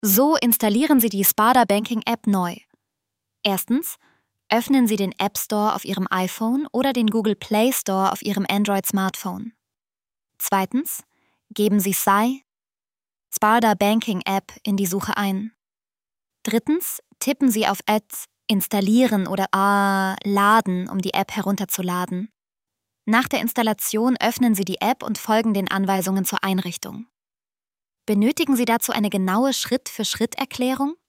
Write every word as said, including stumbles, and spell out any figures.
So installieren Sie die Sparda Banking App neu. Erstens, öffnen Sie den App Store auf Ihrem iPhone oder den Google Play Store auf Ihrem Android-Smartphone. Zweitens, geben Sie S A I, Sparda Banking App, in die Suche ein. Drittens, tippen Sie auf Ads installieren oder ah, laden, um die App herunterzuladen. Nach der Installation öffnen Sie die App und folgen den Anweisungen zur Einrichtung. Benötigen Sie dazu eine genaue Schritt-für-Schritt-Erklärung?